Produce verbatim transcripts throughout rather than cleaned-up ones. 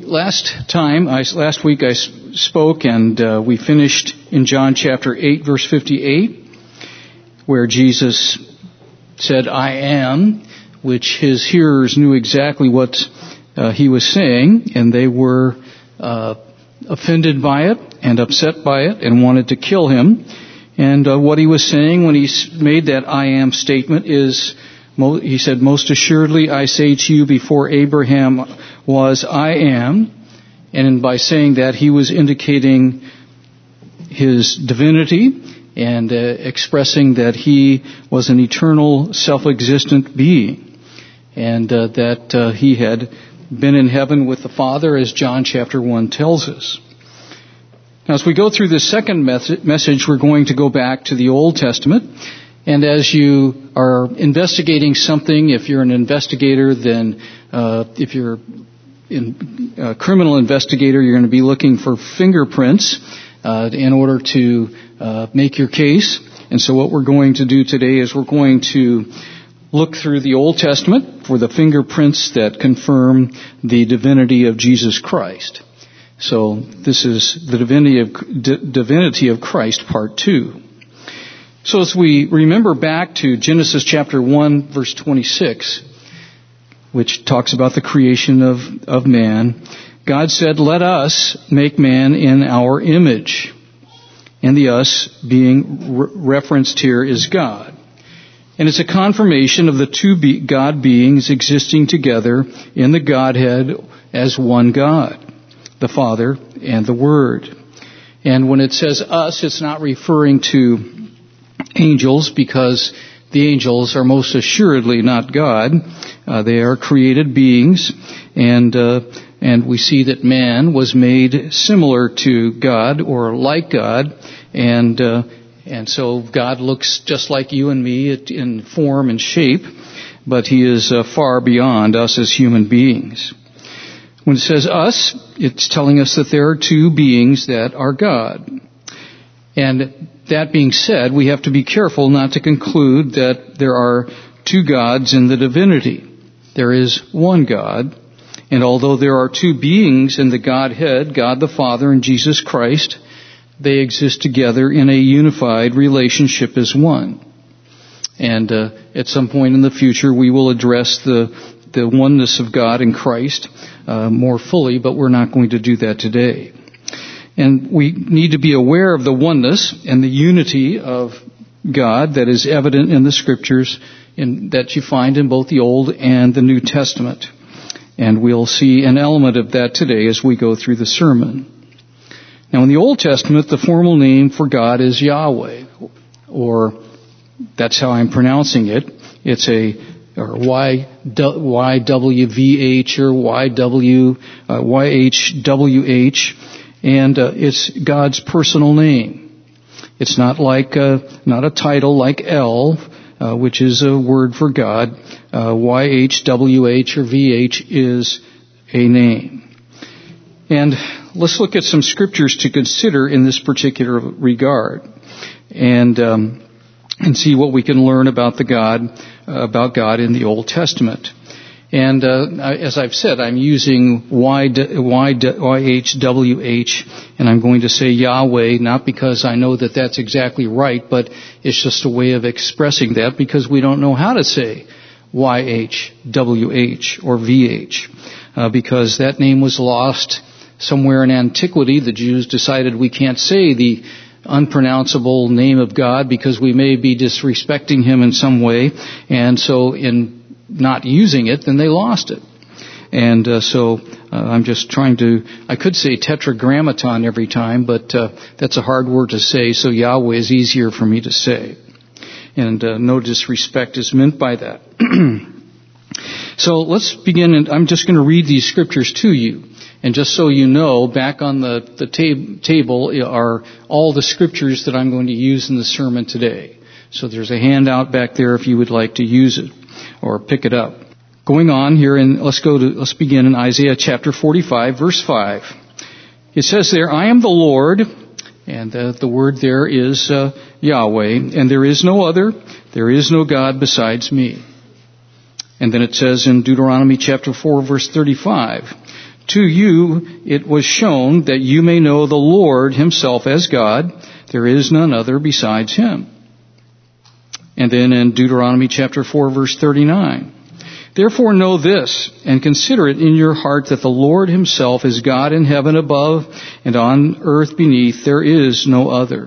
Last time, I, last week I spoke and uh, we finished in John chapter eight, verse fifty-eight, where Jesus said, "I am," which his hearers knew exactly what uh, he was saying, and they were uh, offended by it and upset by it and wanted to kill him. And uh, what he was saying when he made that "I am" statement is, he said, "Most assuredly I say to you, before Abraham was, I am." And by saying that, he was indicating his divinity and uh, expressing that he was an eternal, self-existent being, and uh, that uh, he had been in heaven with the Father, as John chapter one tells us. Now, as we go through this second message, we're going to go back to the Old Testament. And as you are investigating something, if you're an investigator, then uh, if you're in, a criminal investigator, you're going to be looking for fingerprints uh, in order to uh, make your case. And so what we're going to do today is we're going to look through the Old Testament for the fingerprints that confirm the divinity of Jesus Christ. So this is the divinity of, D- divinity of Christ, part two. So as we remember back to Genesis chapter one, verse twenty-six, which talks about the creation of, of man, God said, "Let us make man in our image." And the us being re- referenced here is God. And it's a confirmation of the two be- God beings existing together in the Godhead as one God, the Father and the Word. And when it says us, it's not referring to angels, because the angels are most assuredly not God. Uh, they are created beings, and uh, and we see that man was made similar to God or like God, and uh, and so God looks just like you and me in form and shape, but He is uh, far beyond us as human beings. When it says us, it's telling us that there are two beings that are God. And that being said, we have to be careful not to conclude that there are two gods in the divinity. There is one God, and although there are two beings in the Godhead, God the Father and Jesus Christ, they exist together in a unified relationship as one. And uh, at some point in the future, we will address the, the oneness of God in Christ uh, more fully, but we're not going to do that today. And we need to be aware of the oneness and the unity of God that is evident in the Scriptures in, that you find in both the Old and the New Testament. And we'll see an element of that today as we go through the sermon. Now, in the Old Testament, the formal name for God is Yahweh, or that's how I'm pronouncing it. It's a or Y W V H or Y W uh, Y H W H. And uh, it's God's personal name. It's not like uh, not a title like El, uh, which is a word for God. Uh, Y H W H or V H is a name. And let's look at some scriptures to consider in this particular regard, and um, and see what we can learn about the God uh, about God in the Old Testament. And uh, as I've said, I'm using Y, y, Y H W H, and I'm going to say Yahweh, not because I know that that's exactly right, but it's just a way of expressing that, because we don't know how to say Y H W H or V H, uh, because that name was lost somewhere in antiquity. The Jews decided we can't say the unpronounceable name of God because we may be disrespecting Him in some way, and so in not using it, then they lost it. And uh, so uh, I'm just trying to, I could say tetragrammaton every time, but uh, that's a hard word to say, so Yahweh is easier for me to say. And uh, no disrespect is meant by that. So let's begin, and I'm just going to read these scriptures to you. And just so you know, back on the, the tab- table are all the scriptures that I'm going to use in the sermon today. So there's a handout back there if you would like to use it or pick it up. Going on here, and let's go to, let's begin in Isaiah chapter forty-five, verse five. It says there, "I am the Lord," and the, the word there is uh, Yahweh, "and there is no other, there is no God besides me." And then it says in Deuteronomy chapter four, verse thirty-five, To you it was shown that you may know the Lord himself as God. There is none other besides him. And then in Deuteronomy chapter four, verse thirty-nine. Therefore know this, and consider it in your heart that the Lord himself is God in heaven above, and on earth beneath. There is no other.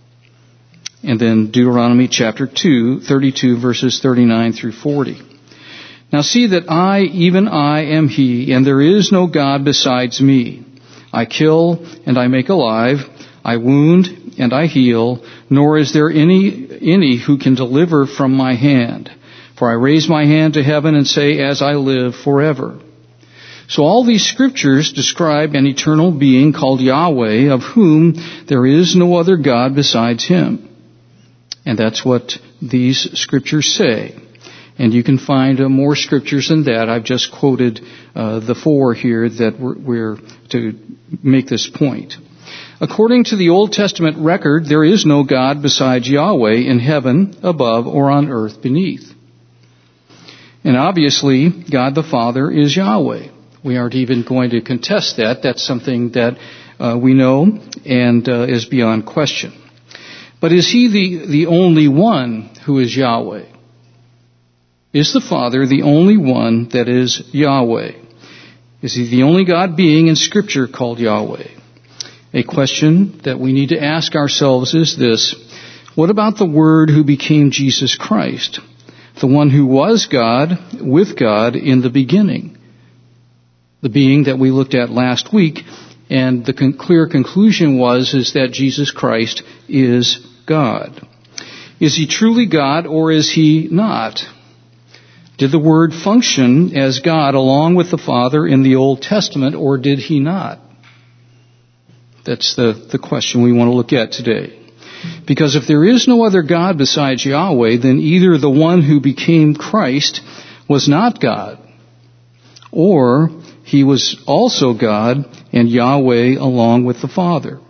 And then Deuteronomy chapter two, thirty-two, verses thirty-nine through forty. Now see that I, even I, am he, and there is no God besides me. I kill, and I make alive. I wound, and I heal, nor is there any any who can deliver from my hand. For I raise my hand to heaven and say, as I live forever. So all these scriptures describe an eternal being called Yahweh, of whom there is no other God besides him. And that's what these scriptures say. And you can find uh, more scriptures than that. I've just quoted uh, the four here that we're, we're to make this point. According to the Old Testament record, there is no God besides Yahweh in heaven above or on earth beneath. And obviously, God the Father is Yahweh. We aren't even going to contest that. That's something that uh, we know and uh, is beyond question. But is he the, the only one who is Yahweh? Is the Father the only one that is Yahweh? Is he the only God being in Scripture called Yahweh? A question that we need to ask ourselves is this: what about the Word who became Jesus Christ, the one who was God with God in the beginning? The being that we looked at last week, and the con- clear conclusion was is that Jesus Christ is God. Is he truly God or is he not? Did the Word function as God along with the Father in the Old Testament, or did he not? That's the, the question we want to look at today. Because if there is no other God besides Yahweh, then either the one who became Christ was not God, or he was also God and Yahweh along with the Father.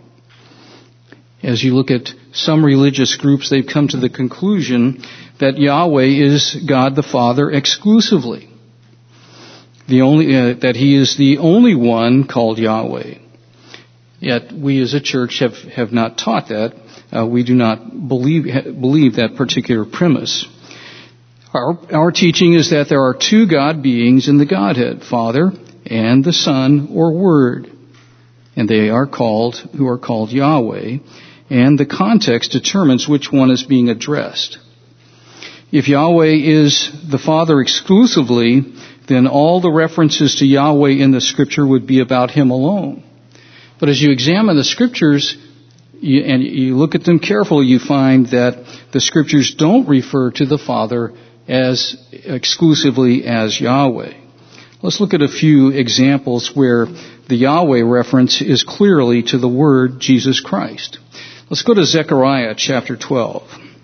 As you look at some religious groups, they've come to the conclusion that Yahweh is God the Father exclusively. The only uh, that he is the only one called Yahweh. Yet we as a church have, have not taught that. Uh, we do not believe believe that particular premise. Our, our teaching is that there are two God beings in the Godhead, Father and the Son or Word. And they are called, who are called Yahweh. And the context determines which one is being addressed. If Yahweh is the Father exclusively, then all the references to Yahweh in the Scripture would be about him alone. But as you examine the Scriptures, you, and you look at them carefully, you find that the Scriptures don't refer to the Father as exclusively as Yahweh. Let's look at a few examples where the Yahweh reference is clearly to the Word Jesus Christ. Let's go to Zechariah chapter twelve.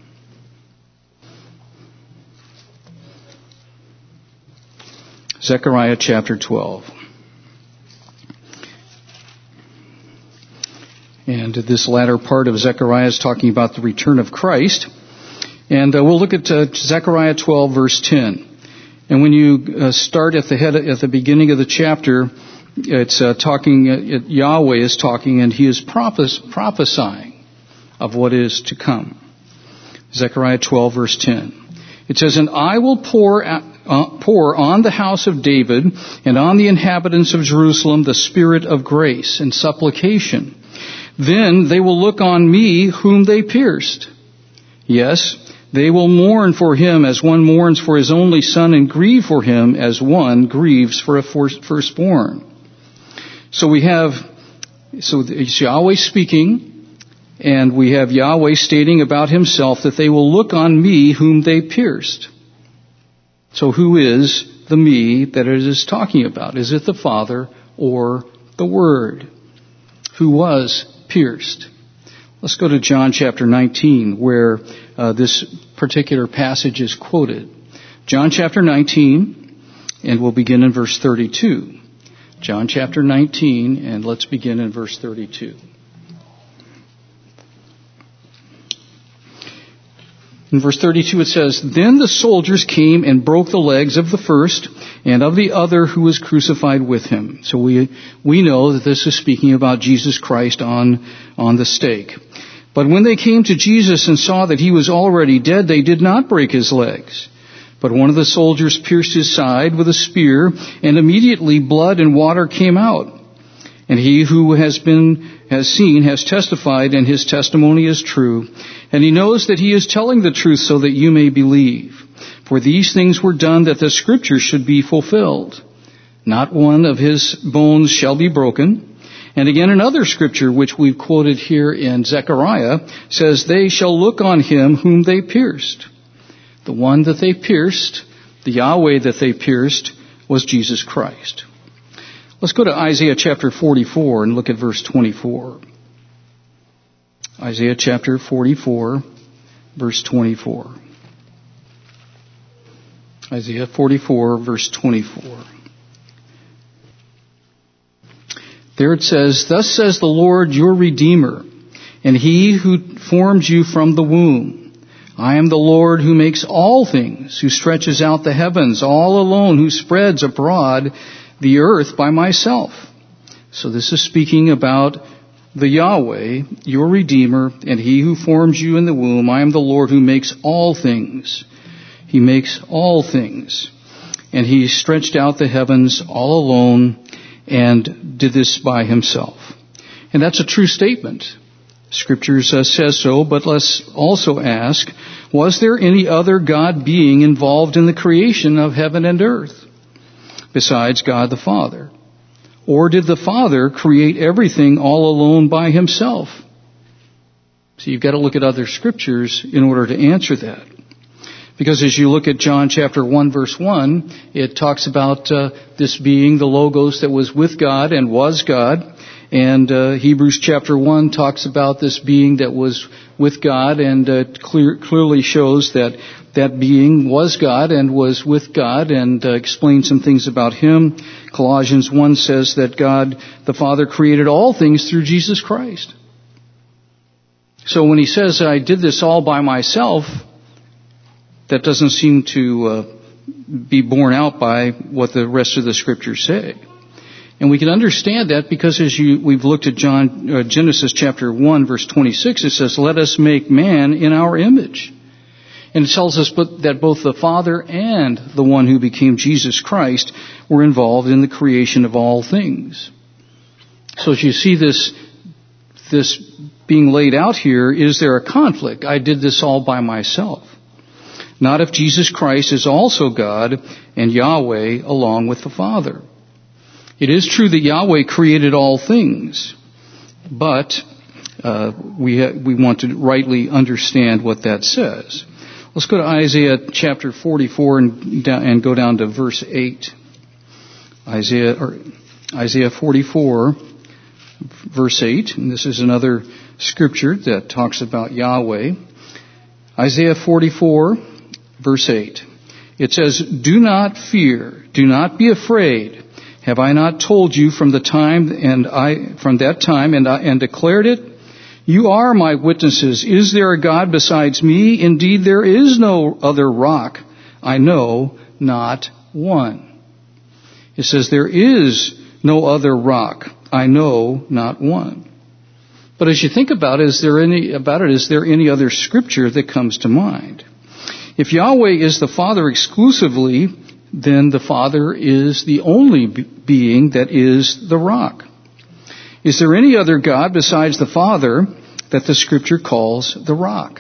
Zechariah chapter twelve. And this latter part of Zechariah is talking about the return of Christ. And uh, we'll look at uh, Zechariah twelve, verse ten. And when you uh, start at the head, at the beginning of the chapter, it's uh, talking, uh, it, Yahweh is talking, and he is prophes- prophesying of what is to come. Zechariah twelve, verse ten. It says, "And I will pour, uh, pour on the house of David and on the inhabitants of Jerusalem the spirit of grace and supplication. Then they will look on me whom they pierced. Yes, they will mourn for him as one mourns for his only son, and grieve for him as one grieves for a firstborn." So we have, so it's Yahweh speaking, and we have Yahweh stating about himself that they will look on me whom they pierced. So who is the me that it is talking about? Is it the Father or the Word who was pierced? Let's go to John chapter nineteen, where uh, this particular passage is quoted. John chapter nineteen, and we'll begin in verse thirty-two. John chapter nineteen, and let's begin in verse thirty-two. In verse thirty-two it says, "Then the soldiers came and broke the legs of the first and of the other who was crucified with him." So we we know that this is speaking about Jesus Christ on, on the stake. "But when they came to Jesus and saw that he was already dead, they did not break his legs. But one of the soldiers pierced his side with a spear, and immediately blood and water came out. And he who has been has seen has testified, and his testimony is true. And he knows that he is telling the truth so that you may believe. For these things were done that the scripture should be fulfilled. Not one of his bones shall be broken." And again, another scripture which we've quoted here in Zechariah says, "They shall look on him whom they pierced." The one that they pierced, the Yahweh that they pierced, was Jesus Christ. Let's go to Isaiah chapter forty-four and look at verse twenty-four. Isaiah chapter forty-four, verse twenty-four. Isaiah forty-four, verse twenty-four. There it says, "Thus says the Lord your Redeemer, and he who formed you from the womb. I am the Lord who makes all things, who stretches out the heavens all alone, who spreads abroad the earth by myself." So this is speaking about the Yahweh, your Redeemer, and he who forms you in the womb. I am the Lord who makes all things. He makes all things. And he stretched out the heavens all alone and did this by himself. And that's a true statement. Scriptures uh, says so, but let's also ask, was there any other God being involved in the creation of heaven and earth besides God the Father? Or did the Father create everything all alone by himself? So you've got to look at other scriptures in order to answer that. Because as you look at John chapter one verse one, it talks about uh, this being the Logos that was with God and was God. And uh, Hebrews chapter one talks about this being that was with God and uh, clear, clearly shows that that being was God and was with God and uh, explains some things about him. Colossians one says that God the Father created all things through Jesus Christ. So when he says, "I did this all by myself," that doesn't seem to uh, be borne out by what the rest of the scriptures say. And we can understand that because as you, we've looked at John, uh, Genesis chapter one verse twenty-six, it says, "Let us make man in our image." And it tells us that both the Father and the one who became Jesus Christ were involved in the creation of all things. So as you see this, this being laid out here, is there a conflict? I did this all by myself. Not if Jesus Christ is also God and Yahweh along with the Father. It is true that Yahweh created all things, but uh, we ha- we want to rightly understand what that says. Let's go to Isaiah chapter forty-four and, down, and go down to verse eight. Isaiah or Isaiah forty-four, verse eight, and this is another scripture that talks about Yahweh. Isaiah forty-four, verse eight. It says, "Do not fear, do not be afraid. Have I not told you from the time and I from that time and I, and declared it? You are my witnesses. Is there a God besides me? Indeed, there is no other rock. I know not one." It says there is no other rock. I know not one. But as you think about it, is there any about it? Is there any other scripture that comes to mind? If Yahweh is the Father exclusively, then the Father is the only being that is the rock. Is there any other God besides the Father that the Scripture calls the rock?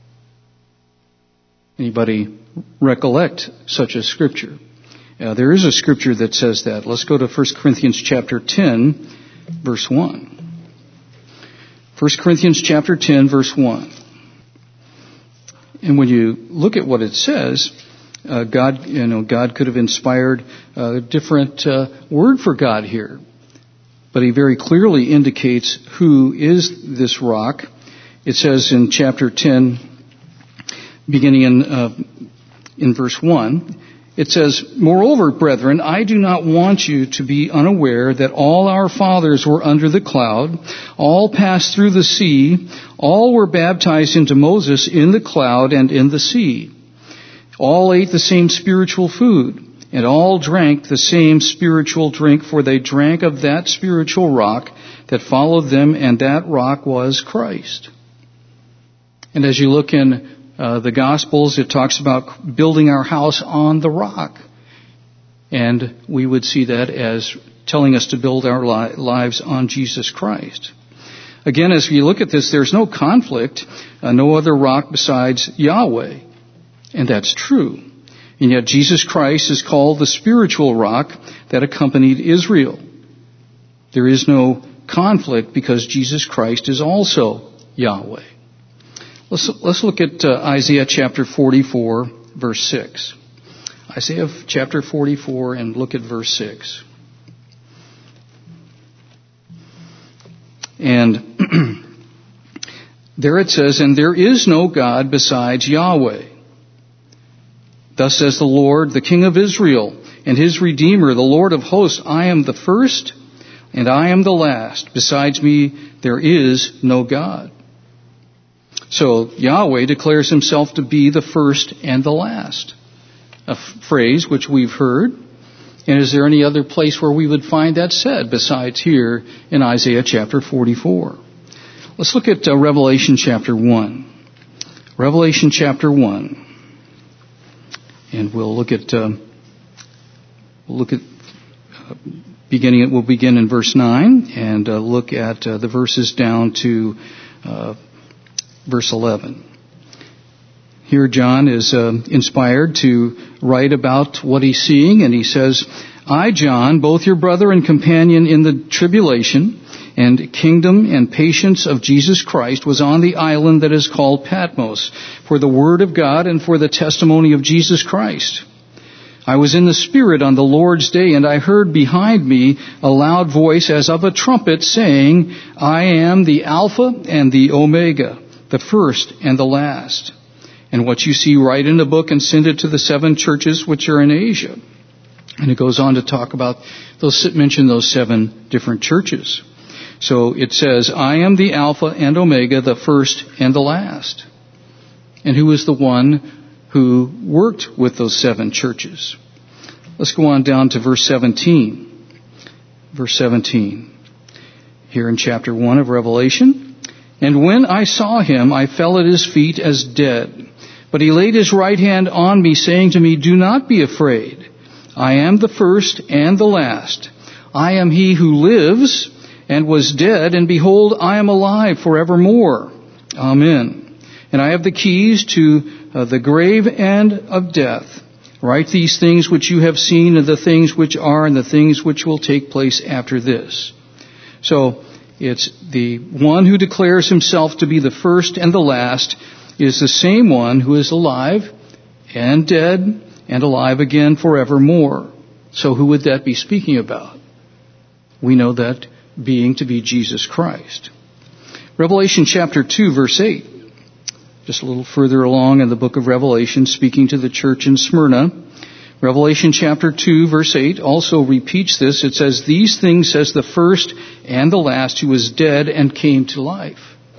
Anybody recollect such a Scripture? Uh, there is a Scripture that says that. Let's go to First Corinthians chapter ten, verse one. First Corinthians chapter ten, verse one. And when you look at what it says, uh, God, you know, God could have inspired a different uh, word for God here. But he very clearly indicates who is this rock. It says in chapter ten, beginning in uh, in verse one, It says, "Moreover, brethren, I do not want you to be unaware that all our fathers were under the cloud, all passed through the sea, all were baptized into Moses in the cloud and in the sea. All ate the same spiritual food, and all drank the same spiritual drink, for they drank of that spiritual rock that followed them, and that rock was Christ." And as you look in Uh, the Gospels, it talks about building our house on the rock. And we would see that as telling us to build our li- lives on Jesus Christ. Again, as we look at this, there's no conflict, uh, no other rock besides Yahweh. And that's true. And yet Jesus Christ is called the spiritual rock that accompanied Israel. There is no conflict because Jesus Christ is also Yahweh. Let's, let's look at uh, Isaiah chapter forty-four, verse six. Isaiah chapter forty-four, and look at verse six. And there it says, "And there is no God besides Yahweh. Thus says the Lord, the King of Israel, and his Redeemer, the Lord of hosts, I am the first, and I am the last. Besides me, there is no God." So Yahweh declares himself to be the first and the last, a f- phrase which we've heard. And is there any other place where we would find that said besides here in Isaiah chapter forty-four? Let's look at uh, Revelation chapter one. Revelation chapter one. And we'll look at, uh, we'll look at, uh, beginning, we'll begin in verse nine and uh, look at uh, the verses down to uh, verse eleven. Here John is uh, inspired to write about what he's seeing, and he says, "I, John, both your brother and companion in the tribulation and kingdom and patience of Jesus Christ, was on the island that is called Patmos for the word of God and for the testimony of Jesus Christ. I was in the Spirit on the Lord's day, and I heard behind me a loud voice as of a trumpet saying, I am the Alpha and the Omega, the first and the last. And what you see, write in a book and send it to the seven churches which are in Asia." And it goes on to talk about those, mention those seven different churches. So it says, "I am the Alpha and Omega, the first and the last." And who is the one who worked with those seven churches? Let's go on down to verse seventeen. Verse seventeen. Here in chapter one of Revelation. "And when I saw him, I fell at his feet as dead. But he laid his right hand on me, saying to me, Do not be afraid. I am the first and the last. I am he who lives and was dead, and behold, I am alive forevermore. Amen. And I have the keys to uh, the grave and of death. Write these things which you have seen, and the things which are, and the things which will take place after this." So, it's the one who declares himself to be the first and the last is the same one who is alive and dead and alive again forevermore. So who would that be speaking about? We know that being to be Jesus Christ. Revelation chapter two, verse eight. Just a little further along in the book of Revelation, speaking to the church in Smyrna. Revelation chapter two, verse eight also repeats this. It says, "These things says the first and the last, who was dead and came to life."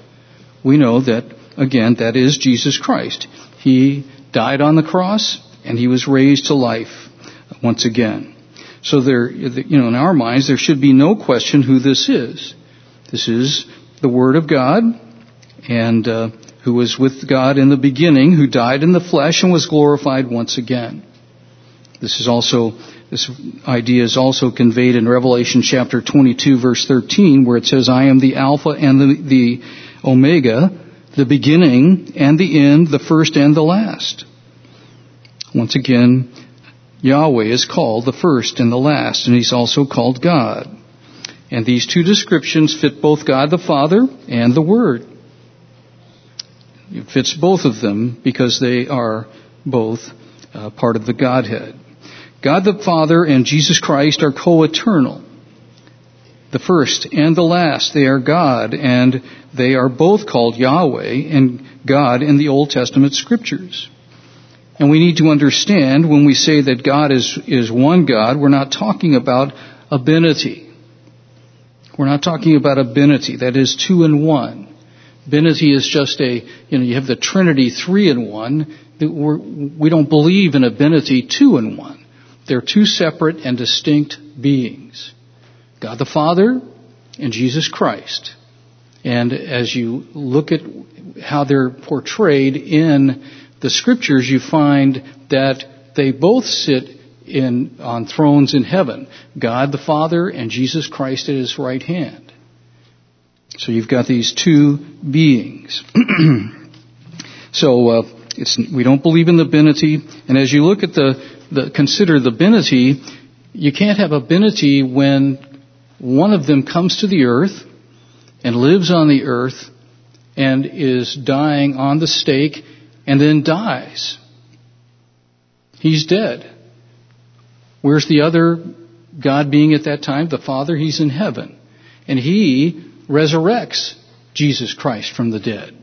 We know that, again, that is Jesus Christ. He died on the cross, and he was raised to life once again. So there, you know, in our minds, there should be no question who this is. This is the Word of God, and uh, who was with God in the beginning, who died in the flesh and was glorified once again. This is also, this idea is also conveyed in Revelation chapter twenty-two, verse thirteen, where it says, "I am the Alpha and the, the Omega, the beginning and the end, the first and the last." Once again, Yahweh is called the first and the last, and he's also called God. And these two descriptions fit both God the Father and the Word. It fits both of them because they are both uh, part of the Godhead. God the Father and Jesus Christ are co-eternal. The first and the last, they are God, and they are both called Yahweh and God in the Old Testament scriptures. And we need to understand when we say that God is, is one God, we're not talking about abinity. We're not talking about abinity, that is two in one. Abinity is just a, you know, you have the Trinity three in one. We're, we don't believe in abinity two in one. They're two separate and distinct beings. God the Father and Jesus Christ. And as you look at how they're portrayed in the Scriptures, you find that they both sit in on thrones in heaven. God the Father and Jesus Christ at His right hand. So you've got these two beings. so uh, it's, we don't believe in the Binity. And as you look at the, the consider the Binity, you can't have a Binity when one of them comes to the earth and lives on the earth and is dying on the stake and then dies. He's dead. Where's the other God being at that time? The Father, He's in heaven. And He resurrects Jesus Christ from the dead.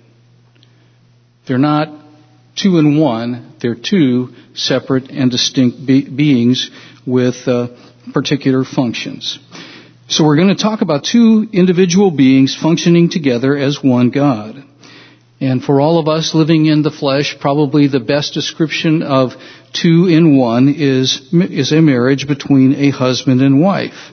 They're not two in one. They're two separate and distinct be- beings with uh, particular functions. So we're going to talk about two individual beings functioning together as one God. And for all of us living in the flesh, probably the best description of two in one is, is a marriage between a husband and wife.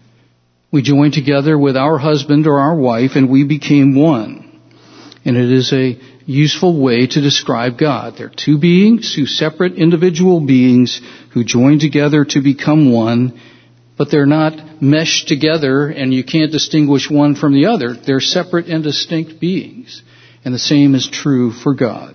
We joined together with our husband or our wife and we became one. And it is a useful way to describe God. They're two beings, two separate individual beings who join together to become one, but they're not meshed together and you can't distinguish one from the other. They're separate and distinct beings. And the same is true for God.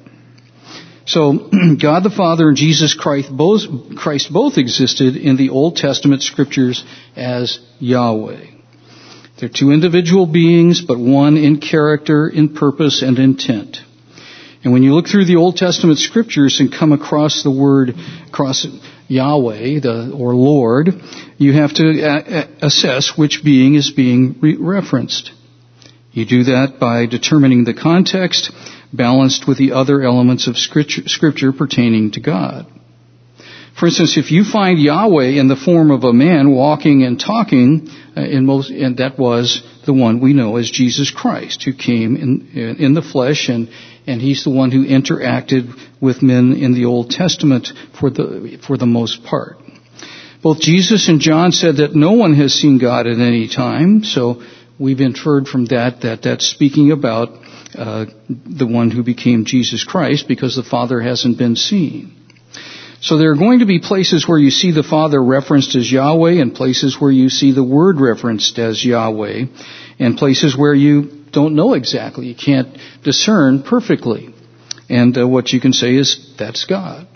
So, God the Father and Jesus Christ both, Christ both existed in the Old Testament Scriptures as Yahweh. They're two individual beings, but one in character, in purpose, and intent. And when you look through the Old Testament Scriptures and come across the word, across Yahweh, the, or Lord, you have to a- assess which being is being re- referenced. You do that by determining the context balanced with the other elements of scripture, scripture pertaining to God. For instance, if you find Yahweh in the form of a man walking and talking, uh, in most, and that was the one we know as Jesus Christ, who came in, in the flesh, and, and He's the one who interacted with men in the Old Testament for the, for the most part. Both Jesus and John said that no one has seen God at any time, so we've inferred from that that that's speaking about uh, the one who became Jesus Christ, because the Father hasn't been seen. So there are going to be places where you see the Father referenced as Yahweh, and places where you see the Word referenced as Yahweh, and places where you don't know exactly. You can't discern perfectly. And uh, what you can say is, that's God.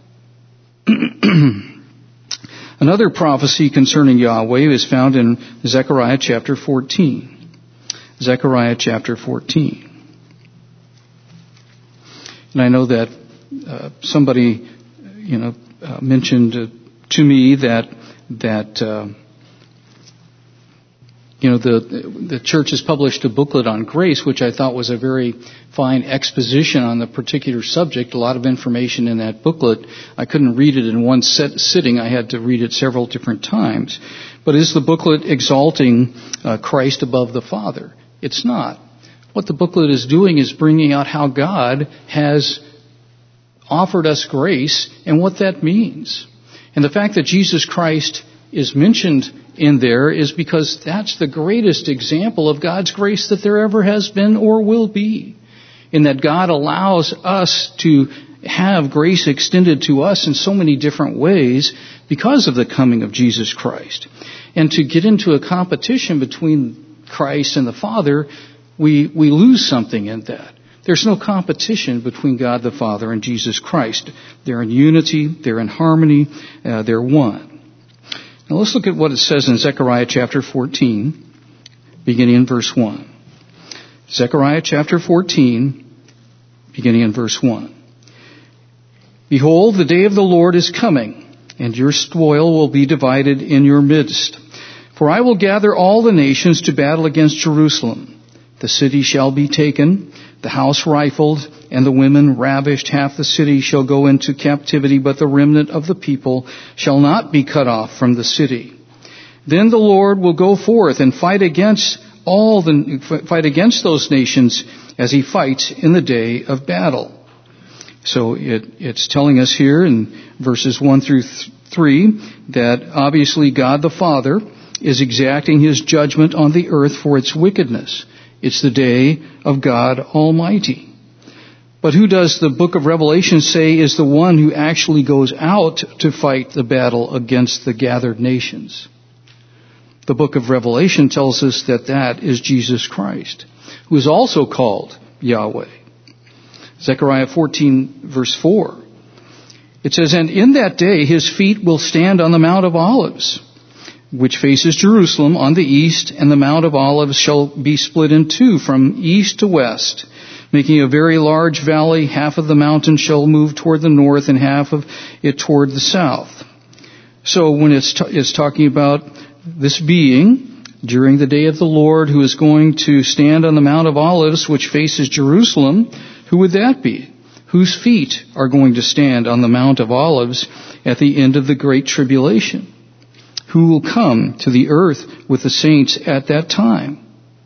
Another prophecy concerning Yahweh is found in Zechariah chapter fourteen. Zechariah chapter fourteen. And I know that uh, somebody, you know, uh, mentioned uh, to me that that uh, you know the the church has published a booklet on grace, which I thought was a very fine exposition on the particular subject. A lot of information in that booklet. I couldn't read it in one set, sitting. I had to read it several different times. But is the booklet exalting uh, Christ above the Father? It's not. What the booklet is doing is bringing out how God has offered us grace and what that means. And the fact that Jesus Christ is mentioned in there is because that's the greatest example of God's grace that there ever has been or will be. In that God allows us to have grace extended to us in so many different ways because of the coming of Jesus Christ. And to get into a competition between Christ and the Father, we, we lose something in that. There's no competition between God the Father and Jesus Christ. They're in unity, they're in harmony, uh, they're one. Now let's look at what it says in Zechariah chapter fourteen, beginning in verse one. Zechariah chapter fourteen, beginning in verse one. Behold, the day of the Lord is coming, and your spoil will be divided in your midst. For I will gather all the nations to battle against Jerusalem. The city shall be taken, the house rifled, and the women ravished. Half the city shall go into captivity, but the remnant of the people shall not be cut off from the city. Then the Lord will go forth and fight against all the, fight against those nations as he fights in the day of battle. So it, it's telling us here in verses one through three that obviously God the Father is exacting his judgment on the earth for its wickedness. It's the day of God Almighty. But who does the book of Revelation say is the one who actually goes out to fight the battle against the gathered nations? The book of Revelation tells us that that is Jesus Christ, who is also called Yahweh. Zechariah fourteen verse four. It says, "And in that day his feet will stand on the Mount of Olives, which faces Jerusalem on the east, and the Mount of Olives shall be split in two from east to west, making a very large valley. Half of the mountain shall move toward the north and half of it toward the south." So when it's, t- it's talking about this being during the day of the Lord who is going to stand on the Mount of Olives, which faces Jerusalem, who would that be? Whose feet are going to stand on the Mount of Olives at the end of the Great Tribulation? Who will come to the earth with the saints at that time?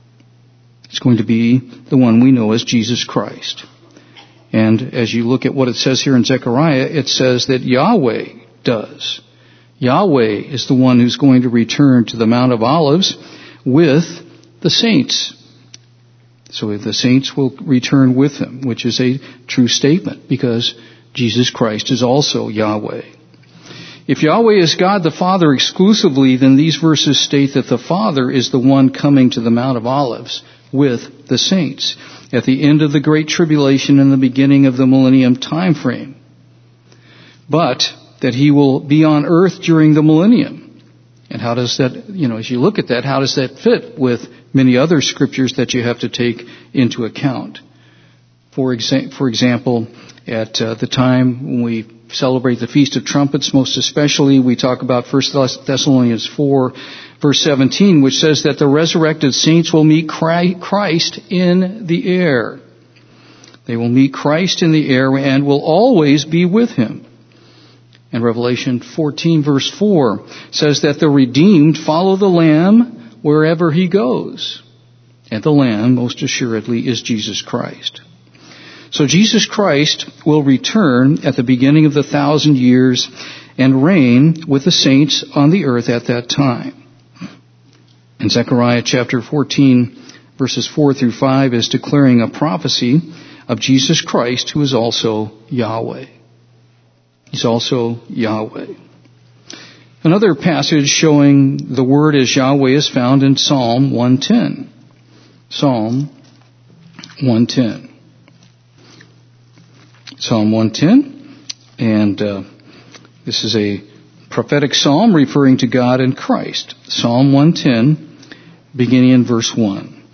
It's going to be the one we know as Jesus Christ. And as you look at what it says here in Zechariah, it says that Yahweh does. Yahweh is the one who's going to return to the Mount of Olives with the saints. So the saints will return with him, which is a true statement because Jesus Christ is also Yahweh. If Yahweh is God the Father exclusively, then these verses state that the Father is the one coming to the Mount of Olives with the saints at the end of the Great Tribulation and the beginning of the millennium time frame. But that he will be on earth during the millennium. And how does that, you know, as you look at that, how does that fit with many other scriptures that you have to take into account? For, exa- for example, at uh, the time when we celebrate the Feast of Trumpets, most especially, we talk about First Thessalonians four, verse seventeen, which says that the resurrected saints will meet Christ in the air. They will meet Christ in the air and will always be with him. And Revelation fourteen, verse four, says that the redeemed follow the Lamb wherever he goes. And the Lamb, most assuredly, is Jesus Christ. So Jesus Christ will return at the beginning of the thousand years and reign with the saints on the earth at that time. And Zechariah chapter fourteen, verses four through five is declaring a prophecy of Jesus Christ, who is also Yahweh. He's also Yahweh. Another passage showing the word as Yahweh is found in Psalm one ten. Psalm one ten. Psalm one ten, and uh, this is a prophetic psalm referring to God and Christ. Psalm one ten, beginning in verse one.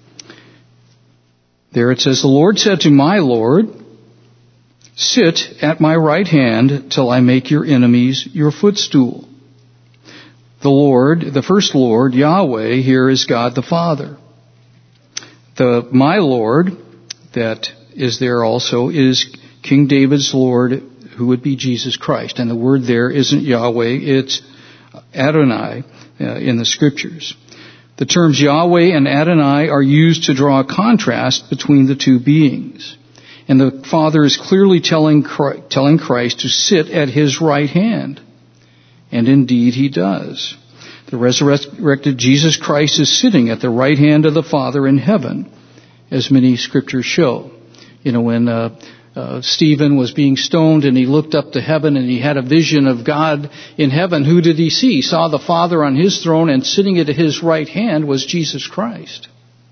There it says, "The Lord said to my Lord, sit at my right hand till I make your enemies your footstool." The Lord, the first Lord, Yahweh, here is God the Father. The my Lord that is there also is King David's Lord, who would be Jesus Christ. And the word there isn't Yahweh, it's Adonai uh, in the Scriptures. The terms Yahweh and Adonai are used to draw a contrast between the two beings. And the Father is clearly telling Christ, telling Christ to sit at his right hand. And indeed he does. The resurrected Jesus Christ is sitting at the right hand of the Father in heaven, as many scriptures show. You know, when uh, uh, Stephen was being stoned and he looked up to heaven and he had a vision of God in heaven, who did he see? He saw the Father on his throne, and sitting at his right hand was Jesus Christ.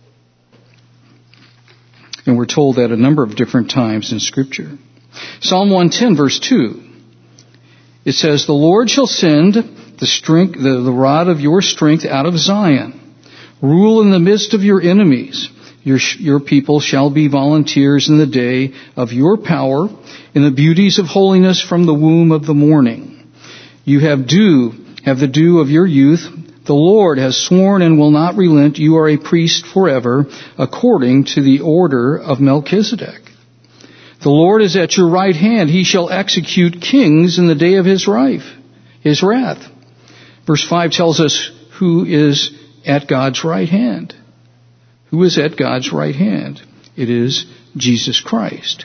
And we're told that a number of different times in Scripture. Psalm one ten, verse two. It says, "The Lord shall send the strength, the, the rod of your strength out of Zion. Rule in the midst of your enemies. Your, your people shall be volunteers in the day of your power, in the beauties of holiness from the womb of the morning. You have dew, have the dew of your youth. The Lord has sworn and will not relent. You are a priest forever, according to the order of Melchizedek." The Lord is at your right hand. He shall execute kings in the day of his wrath. His wrath. Verse five tells us who is at God's right hand. Who is at God's right hand? It is Jesus Christ.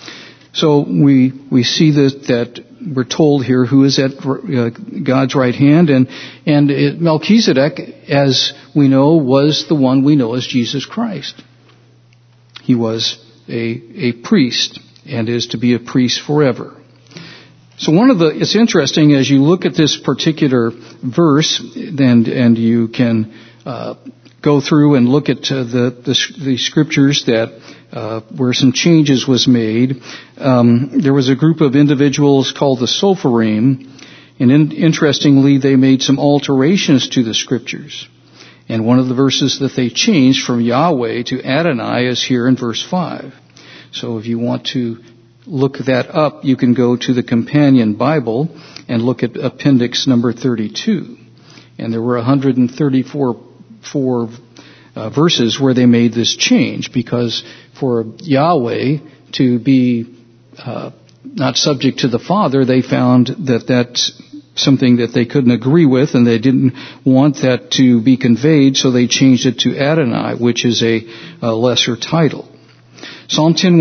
So we we see that that we're told here who is at uh, God's right hand, and and it, Melchizedek, as we know, was the one we know as Jesus Christ. He was a a priest and is to be a priest forever. So one of the it's interesting as you look at this particular verse, and and you can uh, go through and look at uh, the, the the scriptures that. Uh, where some changes was made. Um, there was a group of individuals called the Sopharim, and in, interestingly, they made some alterations to the scriptures. And one of the verses that they changed from Yahweh to Adonai is here in verse five. So if you want to look that up, you can go to the Companion Bible and look at appendix number thirty-two. And there were one hundred thirty-four four, uh, verses where they made this change, because for Yahweh to be uh, not subject to the Father, they found that that's something that they couldn't agree with, and they didn't want that to be conveyed, so they changed it to Adonai, which is a, a lesser title. Psalm ten,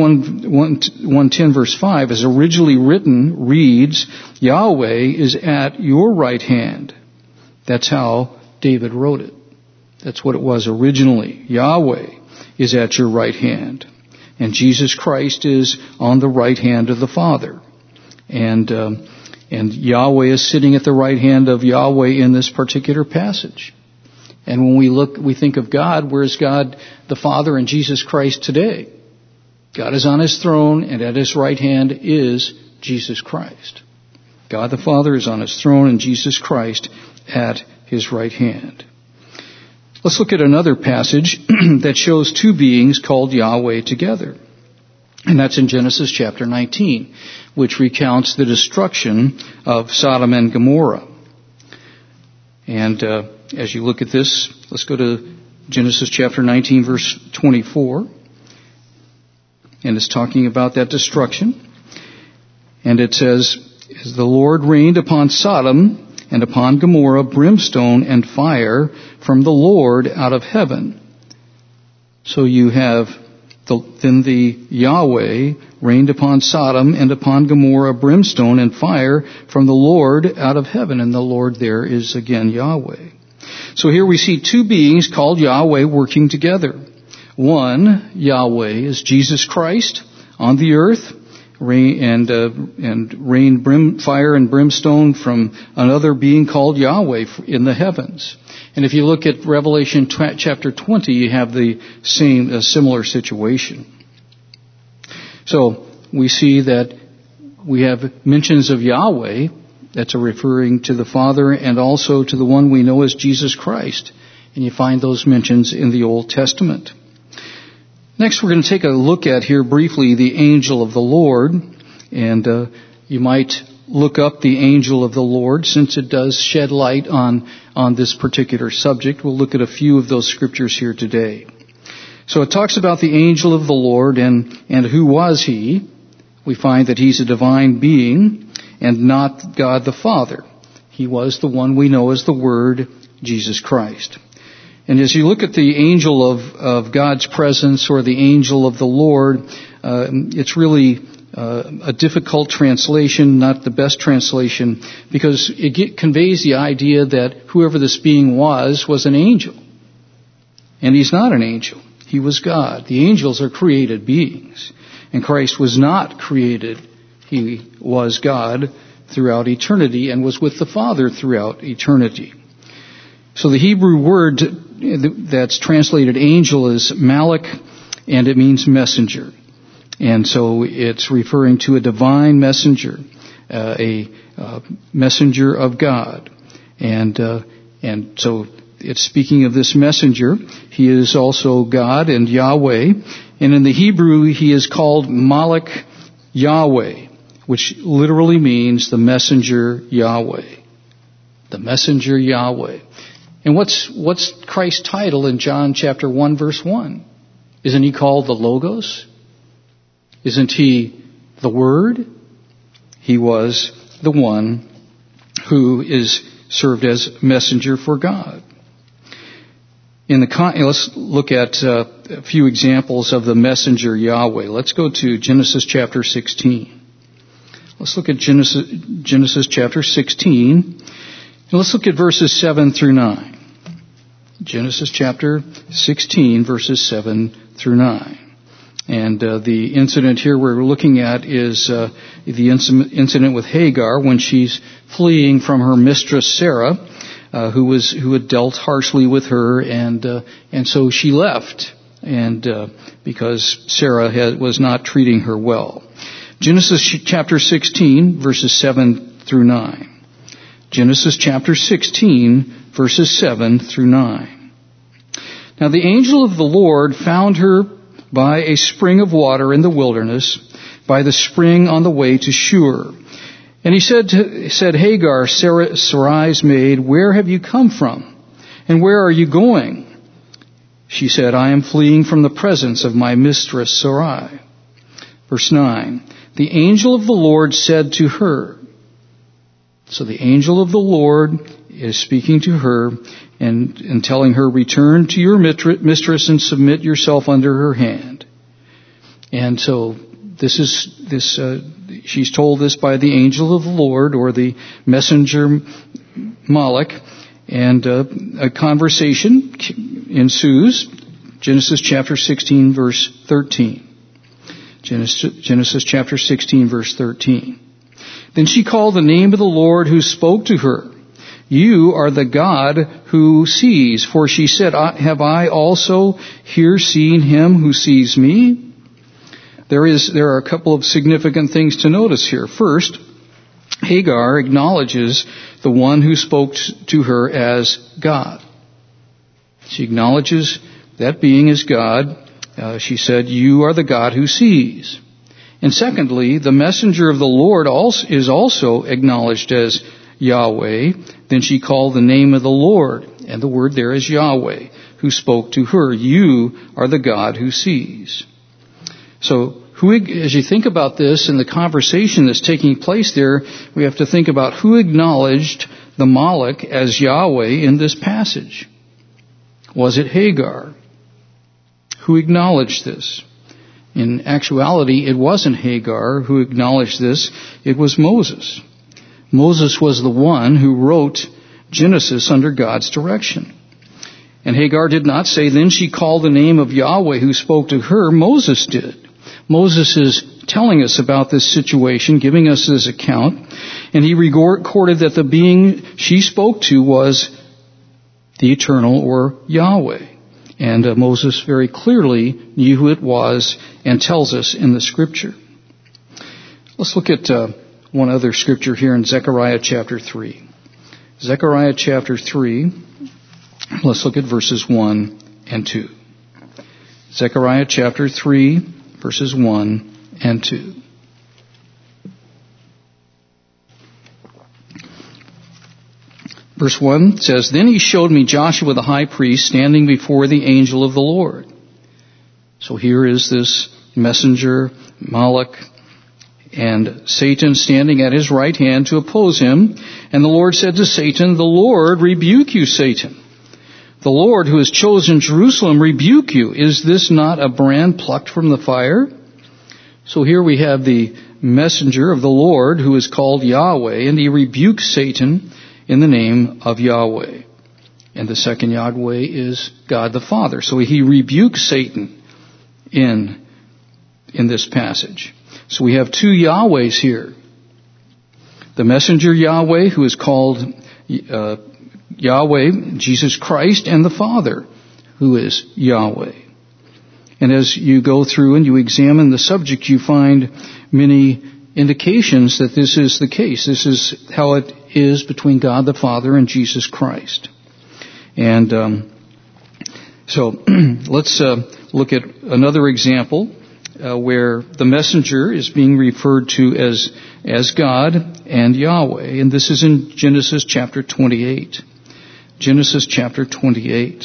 one ten verse five, as originally written, reads, Yahweh is at your right hand. That's how David wrote it. That's what it was originally. Yahweh is at your right hand. And Jesus Christ is on the right hand of the Father. And um, and Yahweh is sitting at the right hand of Yahweh in this particular passage. And when we look, we think of God, where's God the Father and Jesus Christ today? God is on his throne, and at his right hand is Jesus Christ. God the Father is on his throne, and Jesus Christ at his right hand. Let's look at another passage that shows two beings called Yahweh together. And that's in Genesis chapter nineteen, which recounts the destruction of Sodom and Gomorrah. And uh, as you look at this, let's go to Genesis chapter nineteen, verse twenty-four. And it's talking about that destruction. And it says, as the Lord rained upon Sodom and upon Gomorrah brimstone and fire from the Lord out of heaven. So you have the, then the Yahweh rained upon Sodom and upon Gomorrah brimstone and fire from the Lord out of heaven. And the Lord there is again Yahweh. So here we see two beings called Yahweh working together. One, Yahweh, is Jesus Christ on the earth, rain, and uh, and rain brim, fire and brimstone from another being called Yahweh in the heavens. And if you look at Revelation tw- chapter twenty, you have the same, a similar situation. So we see that we have mentions of Yahweh, that's a referring to the Father, and also to the one we know as Jesus Christ. And you find those mentions in the Old Testament. Next, we're going to take a look at here briefly the angel of the Lord. And uh, you might look up the angel of the Lord, since it does shed light on, on this particular subject. We'll look at a few of those scriptures here today. So it talks about the angel of the Lord, and, and who was he? We find that he's a divine being and not God the Father. He was the one we know as the Word, Jesus Christ. And as you look at the angel of, of God's presence, or the angel of the Lord, uh, it's really uh, a difficult translation, not the best translation, because it get, conveys the idea that whoever this being was, was an angel. And he's not an angel. He was God. The angels are created beings. And Christ was not created. He was God throughout eternity and was with the Father throughout eternity. So the Hebrew word that's translated angel is malach, and it means messenger. And so it's referring to a divine messenger, uh, a uh, messenger of God. And uh, and so it's speaking of this messenger. He is also God and Yahweh. And in the Hebrew, he is called Malach Yahweh, which literally means the messenger Yahweh. The messenger Yahweh. And what's what's Christ's title in John chapter one, verse one? Isn't he called the Logos? Isn't he the Word. He was the one who is served as messenger for God. In the con- let's look at uh, a few examples of the messenger Yahweh. Let's go to Genesis chapter sixteen. Let's look at Genesis, Genesis chapter sixteen, and let's look at verses seven through nine. Genesis chapter sixteen, verses seven through nine. And uh, the incident here we're looking at is uh, the incident with Hagar when she's fleeing from her mistress Sarah, uh, who was who had dealt harshly with her, and uh, and so she left, and uh, because Sarah had, was not treating her well. Genesis chapter sixteen, verses seven through nine. Genesis chapter sixteen, verses seven through nine. Now the angel of the Lord found her by a spring of water in the wilderness, by the spring on the way to Shur. And he said, to, said Hagar, Sarah, Sarai's maid, where have you come from? And where are you going? She said, I am fleeing from the presence of my mistress Sarai. Verse nine, the angel of the Lord said to her, so the angel of the Lord is speaking to her and, and telling her, return to your mistress and submit yourself under her hand. And so this is, this, uh, she's told this by the angel of the Lord, or the messenger Malach, and uh, a conversation ensues. Genesis chapter sixteen, verse thirteen. Genesis, Genesis chapter sixteen, verse thirteen. Then she called the name of the Lord who spoke to her. You are the God who sees. For she said, have I also here seen him who sees me? There is, there are a couple of significant things to notice here. First, Hagar acknowledges the one who spoke to her as God. She acknowledges that being as God. Uh, she said, you are the God who sees. And secondly, the messenger of the Lord also is also acknowledged as Yahweh. Then she called the name of the Lord, and the word there is Yahweh, who spoke to her. You are the God who sees. So, who, as you think about this and the conversation that's taking place there, we have to think about who acknowledged the Malach as Yahweh in this passage. Was it Hagar? Who acknowledged this? In actuality, it wasn't Hagar who acknowledged this. It was Moses. Moses was the one who wrote Genesis under God's direction. And Hagar did not say, then she called the name of Yahweh who spoke to her. Moses did. Moses is telling us about this situation, giving us this account. And he recorded that the being she spoke to was the eternal, or Yahweh. And uh, Moses very clearly knew who it was and tells us in the scripture. Let's look at uh, one other scripture here in Zechariah chapter three. Zechariah chapter three, let's look at verses one and two. Zechariah chapter three, verses one and two. Verse one says, then he showed me Joshua the high priest standing before the angel of the Lord. So here is this messenger, Malach, and Satan standing at his right hand to oppose him. And the Lord said to Satan, the Lord rebuke you, Satan. The Lord who has chosen Jerusalem rebuke you. Is this not a brand plucked from the fire? So here we have the messenger of the Lord who is called Yahweh, and he rebukes Satan in the name of Yahweh. And the second Yahweh is God the Father. So he rebukes Satan in, in this passage. So we have two Yahwehs here. The messenger Yahweh, who is called uh, Yahweh, Jesus Christ, and the Father, who is Yahweh. And as you go through and you examine the subject, you find many indications that this is the case. This is how it is between God the Father and Jesus Christ. And um, so let's uh, look at another example uh, where the messenger is being referred to as as God and Yahweh. And this is in Genesis chapter twenty-eight. Genesis chapter twenty-eight.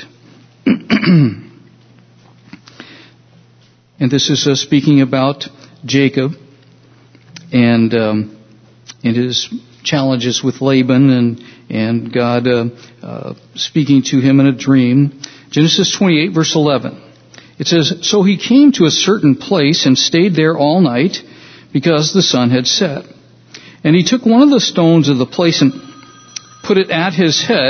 And this is uh, speaking about Jacob. and um, in his challenges with Laban and and God uh, uh, speaking to him in a dream. Genesis twenty-eight, verse eleven. It says, "So he came to a certain place and stayed there all night, because the sun had set. And he took one of the stones of the place and put it at his head,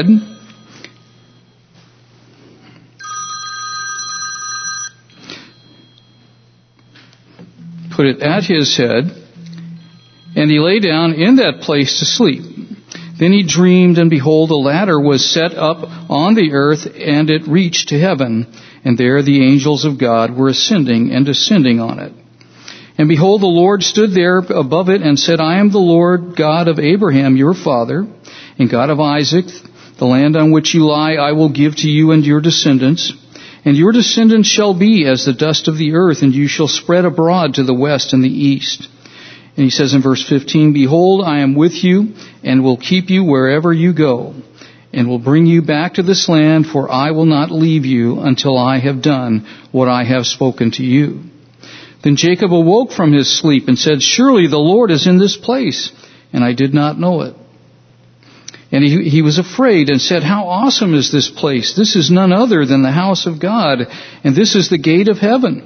put it at his head, and he lay down in that place to sleep. Then he dreamed, and behold, a ladder was set up on the earth, and it reached to heaven, and there the angels of God were ascending and descending on it. And behold, the Lord stood there above it and said, I am the Lord God of Abraham your father, and God of Isaac. The land on which you lie I will give to you and your descendants. And your descendants shall be as the dust of the earth, and you shall spread abroad to the west and the east." And he says in verse fifteen, "Behold, I am with you, and will keep you wherever you go, and will bring you back to this land, for I will not leave you until I have done what I have spoken to you." Then Jacob awoke from his sleep and said, "Surely the Lord is in this place, and I did not know it." And he, he was afraid and said, "How awesome is this place! This is none other than the house of God, and this is the gate of heaven."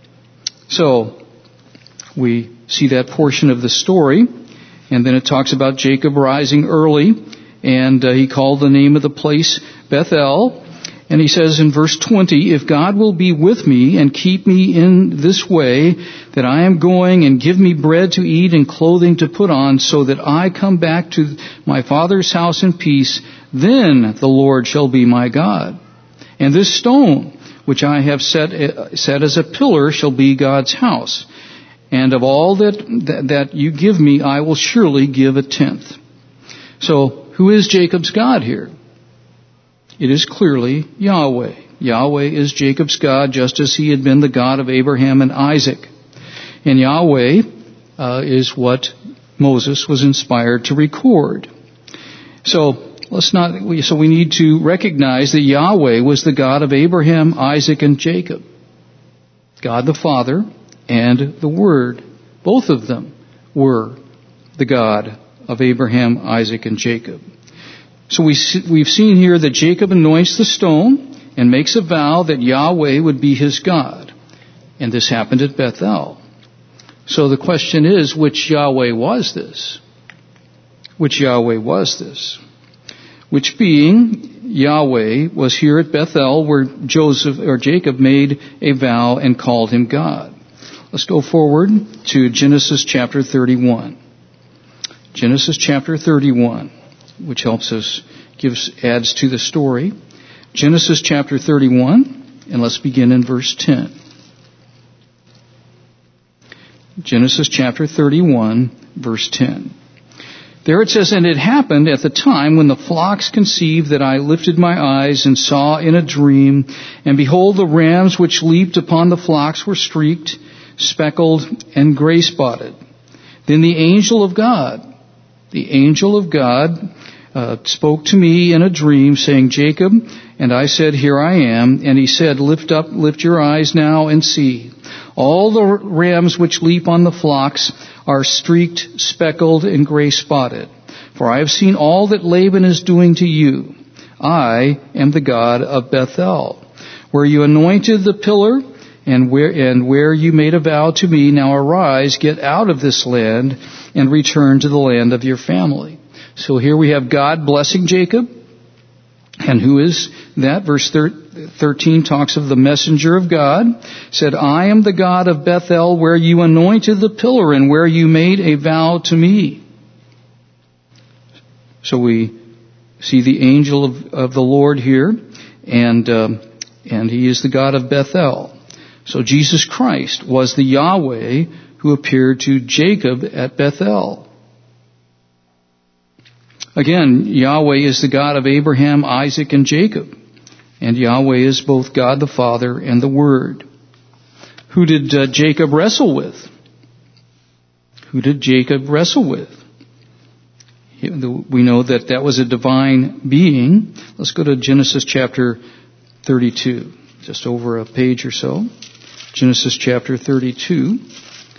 So, we see that portion of the story, and then it talks about Jacob rising early, and uh, he called the name of the place Bethel. And he says in verse twenty, "If God will be with me and keep me in this way that I am going, and give me bread to eat and clothing to put on, so that I come back to my father's house in peace, then the Lord shall be my God. And this stone which I have set, set as a pillar shall be God's house. And of all that, that, that you give me, I will surely give a tenth." So, who is Jacob's God here? It is clearly Yahweh. Yahweh is Jacob's God, just as he had been the God of Abraham and Isaac. And Yahweh uh, is what Moses was inspired to record. So, let's not. So we need to recognize that Yahweh was the God of Abraham, Isaac, and Jacob. God the Father and the Word, both of them were the God of Abraham, Isaac, and Jacob. So we, we've seen here that Jacob anoints the stone and makes a vow that Yahweh would be his God. And this happened at Bethel. So the question is, which Yahweh was this? Which Yahweh was this? Which being Yahweh was here at Bethel, where Joseph or Jacob made a vow and called him God. Let's go forward to Genesis chapter thirty-one. Genesis chapter thirty-one, which helps us, gives, adds to the story. Genesis chapter thirty-one, and let's begin in verse ten. Genesis chapter thirty-one, verse ten. There it says, "And it happened at the time when the flocks conceived that I lifted my eyes and saw in a dream, and behold, the rams which leaped upon the flocks were streaked, speckled, and gray-spotted. Then the angel of God, the angel of God, uh, spoke to me in a dream, saying, Jacob, and I said, Here I am. And he said, Lift up, lift your eyes now and see. All the rams which leap on the flocks are streaked, speckled, and gray-spotted. For I have seen all that Laban is doing to you. I am the God of Bethel, where you anointed the pillar, and where and where you made a vow to me. Now arise, get out of this land, and return to the land of your family." So here we have God blessing Jacob. And who is that? Verse thirteen talks of the messenger of God. Said, "I am the God of Bethel, where you anointed the pillar, and where you made a vow to me." So we see the angel of, of the Lord here, and um, and he is the God of Bethel. So Jesus Christ was the Yahweh who appeared to Jacob at Bethel. Again, Yahweh is the God of Abraham, Isaac, and Jacob. And Yahweh is both God the Father and the Word. Who did uh, Jacob wrestle with? Who did Jacob wrestle with? We know that that was a divine being. Let's go to Genesis chapter thirty-two, just over a page or so. Genesis chapter thirty-two.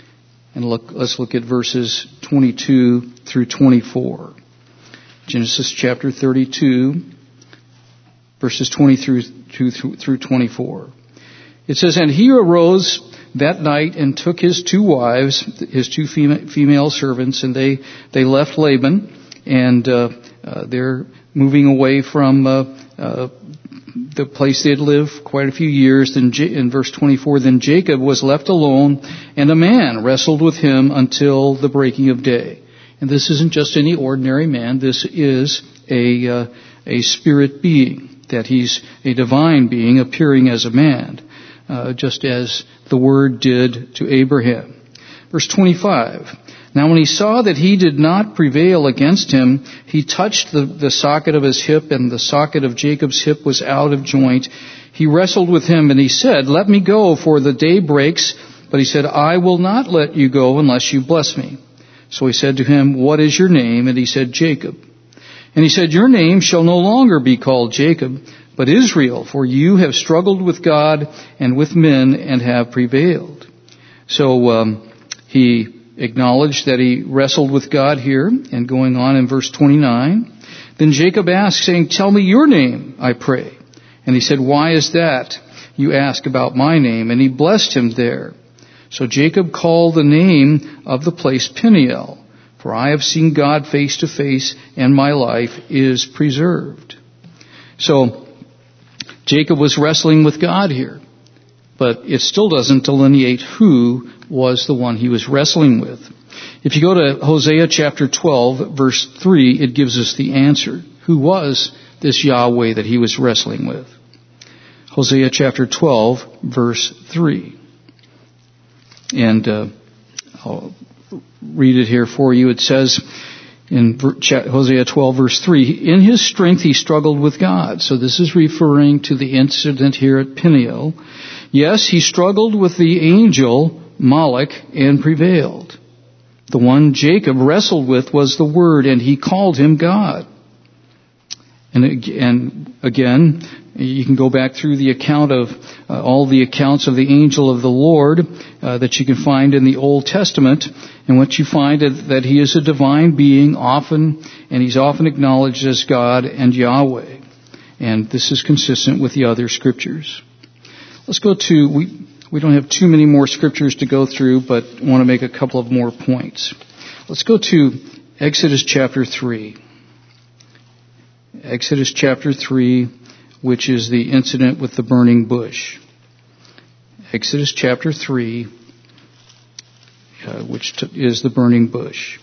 And look, let's look at verses twenty-two through twenty-four. Genesis chapter thirty-two, verses twenty through twenty-four. It says, "And he arose that night and took his two wives, his two female servants, and they, they left Laban, and uh, uh, they're moving away from uh, uh, the place they had lived quite a few years." Then J- in verse twenty-four, "Then Jacob was left alone, and a man wrestled with him until the breaking of day." And this isn't just any ordinary man. This is a uh, a spirit being, that he's a divine being appearing as a man, uh, just as the Word did to Abraham. Verse twenty-five, "Now when he saw that he did not prevail against him, he touched the, the socket of his hip, and the socket of Jacob's hip was out of joint. He wrestled with him, and he said, 'Let me go, for the day breaks.' But he said, 'I will not let you go unless you bless me.' So he said to him, 'What is your name?' And he said, 'Jacob.' And he said, 'Your name shall no longer be called Jacob, but Israel, for you have struggled with God and with men and have prevailed.'" So um, he acknowledged that he wrestled with God here. And going on in verse twenty-nine, "Then Jacob asked, saying, 'Tell me your name, I pray.' And he said, 'Why is that you ask about my name?' And he blessed him there. So Jacob called the name of the place Peniel, for I have seen God face to face, and my life is preserved." So Jacob was wrestling with God here, but it still doesn't delineate who was the one he was wrestling with. If you go to Hosea chapter twelve, verse three, it gives us the answer. Who was this Yahweh that he was wrestling with? Hosea chapter twelve, verse three. And uh, I'll read it here for you. It says in Hosea twelve, verse three, "In his strength he struggled with God." So this is referring to the incident here at Peniel. "Yes, he struggled with the angel Moloch and prevailed. The one Jacob wrestled with was the Word, and he called him God." And again, you can go back through the account of uh, all the accounts of the angel of the Lord uh, that you can find in the Old Testament, and what you find is that he is a divine being often, and he's often acknowledged as God and Yahweh. And this is consistent with the other scriptures. Let's go to, we, we don't have too many more scriptures to go through, but I want to make a couple of more points. Let's go to Exodus chapter three. Exodus chapter three, which is the incident with the burning bush. Exodus chapter three, uh, which t- is the burning bush.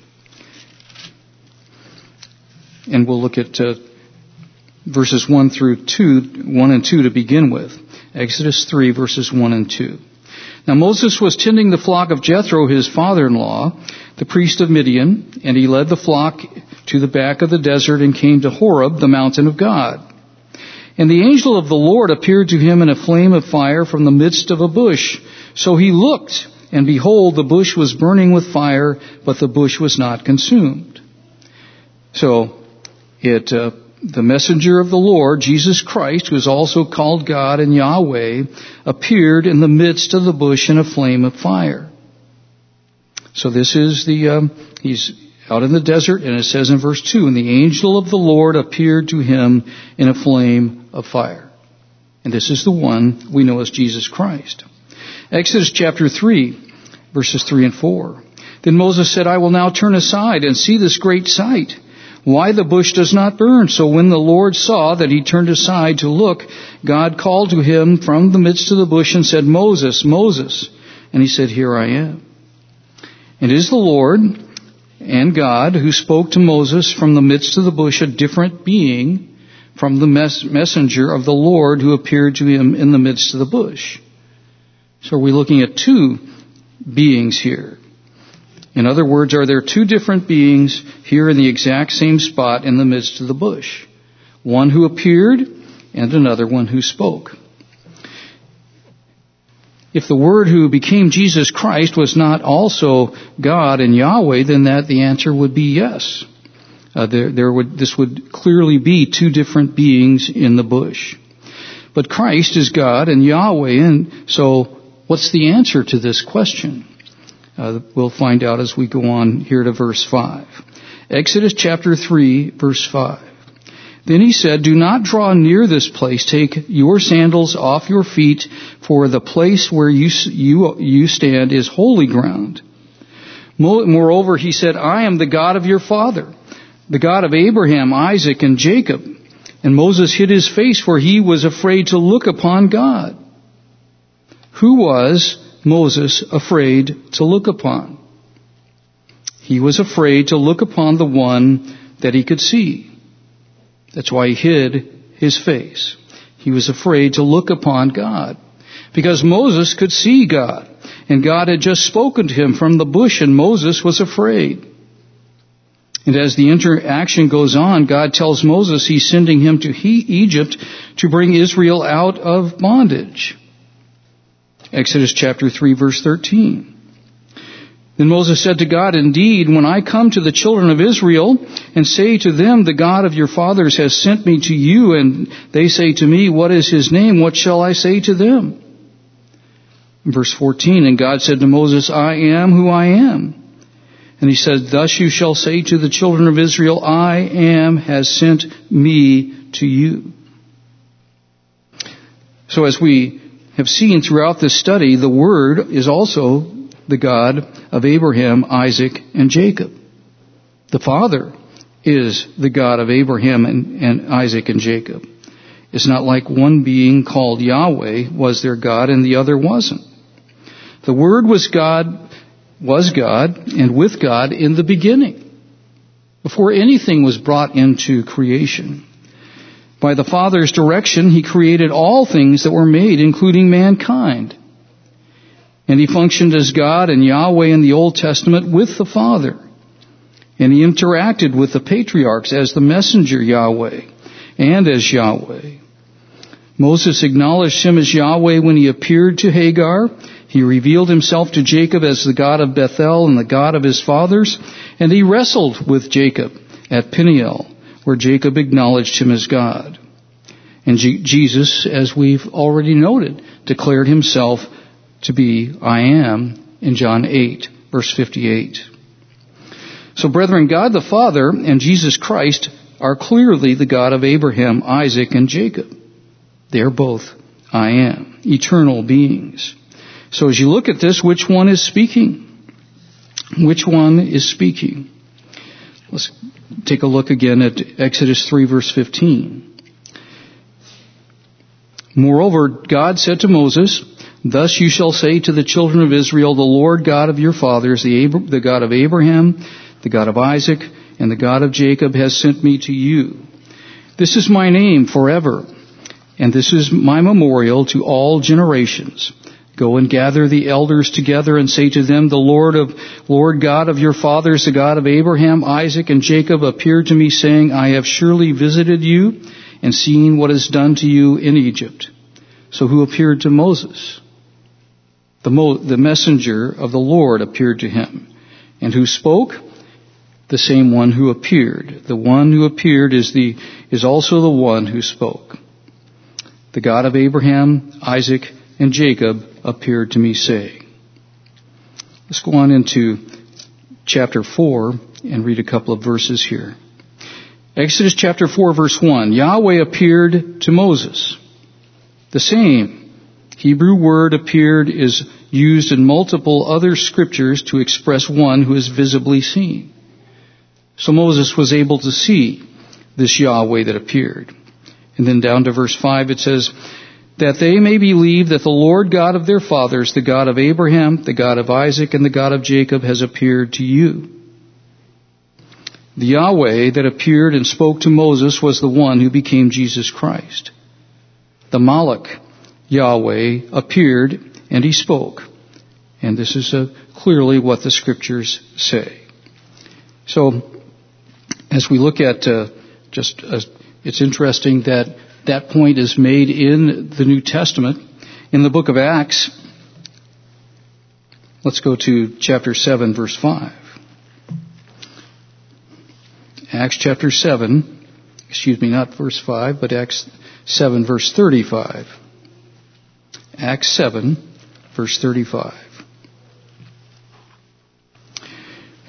And we'll look at uh, verses one through two, one and two to begin with. Exodus three, verses one and two. "Now Moses was tending the flock of Jethro, his father-in-law, the priest of Midian, and he led the flock to the back of the desert and came to Horeb, the mountain of God. And the angel of the Lord appeared to him in a flame of fire from the midst of a bush. So he looked, and behold, the bush was burning with fire, but the bush was not consumed." So it, uh, the messenger of the Lord, Jesus Christ, who is also called God and Yahweh, appeared in the midst of the bush in a flame of fire. So this is the, um, he's out in the desert, and it says in verse two, "And the angel of the Lord appeared to him in a flame of fire." And this is the one we know as Jesus Christ. Exodus chapter three, verses three and four. "Then Moses said, 'I will now turn aside and see this great sight, why the bush does not burn.' So when the Lord saw that he turned aside to look, God called to him from the midst of the bush and said, 'Moses, Moses.' And he said, 'Here I am.' And it is the Lord and God who spoke to Moses from the midst of the bush, a different being from the mess- messenger of the Lord who appeared to him in the midst of the bush." So are we looking at two beings here? In other words, are there two different beings here in the exact same spot in the midst of the bush? One who appeared and another one who spoke. If the Word who became Jesus Christ was not also God and Yahweh, then that the answer would be yes. Uh, there, there would, this would clearly be two different beings in the bush. But Christ is God and Yahweh, and so what's the answer to this question? Uh, we'll find out as we go on here to verse five. Exodus chapter three, verse five. Then he said, do not draw near this place. Take your sandals off your feet, for the place where you, you, you stand is holy ground. Moreover, he said, I am the God of your father, the God of Abraham, Isaac, and Jacob. And Moses hid his face, for he was afraid to look upon God. Who was Moses afraid to look upon? He was afraid to look upon the one that he could see. That's why he hid his face. He was afraid to look upon God, because Moses could see God, and God had just spoken to him from the bush, and Moses was afraid. And as the interaction goes on, God tells Moses he's sending him to Egypt to bring Israel out of bondage. Exodus chapter three, verse thirteen. Then Moses said to God, indeed, when I come to the children of Israel and say to them, the God of your fathers has sent me to you, and they say to me, what is his name? What shall I say to them? Verse fourteen, and God said to Moses, I am who I am. And he said, thus you shall say to the children of Israel, I am has sent me to you. So as we have seen throughout this study, the Word is also the God of Abraham, Isaac, and Jacob. The Father is the God of Abraham and, and Isaac and Jacob. It's not like one being called Yahweh was their God and the other wasn't. The Word was God, was God, and with God in the beginning, before anything was brought into creation. By the Father's direction, He created all things that were made, including mankind. And He functioned as God and Yahweh in the Old Testament with the Father. And He interacted with the patriarchs as the messenger Yahweh and as Yahweh. Moses acknowledged Him as Yahweh when he appeared to Hagar. He revealed Himself to Jacob as the God of Bethel and the God of his fathers. And he wrestled with Jacob at Peniel, where Jacob acknowledged Him as God. And G- Jesus, as we've already noted, declared Himself to be I am in John eight, verse fifty-eight. So brethren, God the Father and Jesus Christ are clearly the God of Abraham, Isaac, and Jacob. They're both I am, eternal beings. So as you look at this, which one is speaking? Which one is speaking? Let's take a look again at Exodus three, verse fifteen. Moreover, God said to Moses, thus you shall say to the children of Israel, the Lord God of your fathers, the, Ab- the God of Abraham, the God of Isaac, and the God of Jacob has sent me to you. This is my name forever, and this is my memorial to all generations. Go and gather the elders together and say to them, the Lord of Lord God of your fathers, the God of Abraham, Isaac, and Jacob, appeared to me, saying, I have surely visited you and seen what is done to you in Egypt. So who appeared to Moses? The, Mo- the messenger of the Lord appeared to him. And who spoke? The same one who appeared. The one who appeared is the is also the one who spoke. The God of Abraham, Isaac, and Jacob appeared to me, saying. Let's go on into chapter four and read a couple of verses here. Exodus chapter four, verse one. Yahweh appeared to Moses. The same Hebrew word appeared is used in multiple other scriptures to express one who is visibly seen. So Moses was able to see this Yahweh that appeared. And then down to verse five it says, that they may believe that the Lord God of their fathers, the God of Abraham, the God of Isaac, and the God of Jacob has appeared to you. The Yahweh that appeared and spoke to Moses was the one who became Jesus Christ. The Malach Yahweh appeared and He spoke. And this is uh, clearly what the scriptures say. So, as we look at uh, just, uh, it's interesting that that point is made in the New Testament. In the book of Acts, let's go to chapter seven, verse five. Acts chapter seven, excuse me, not verse five, but Acts seven, verse thirty-five. Acts seven, verse thirty-five.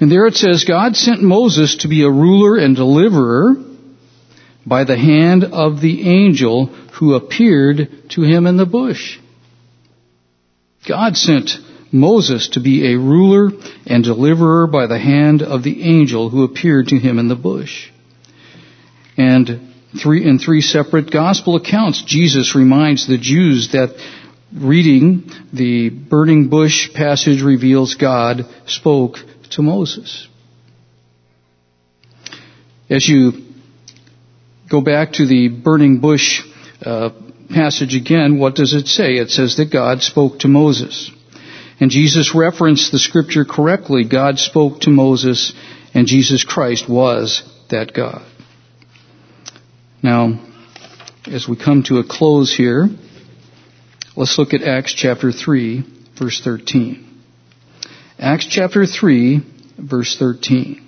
And there it says, God sent Moses to be a ruler and deliverer by the hand of the angel who appeared to him in the bush. God sent Moses to be a ruler and deliverer by the hand of the angel who appeared to him in the bush. And three, in three separate gospel accounts, Jesus reminds the Jews that reading the burning bush passage reveals God spoke to Moses. As you go back to the burning bush uh, passage again, what does it say? It says that God spoke to Moses. And Jesus referenced the scripture correctly. God spoke to Moses, and Jesus Christ was that God. Now, as we come to a close here, let's look at Acts chapter three, verse thirteen. Acts chapter three, verse thirteen.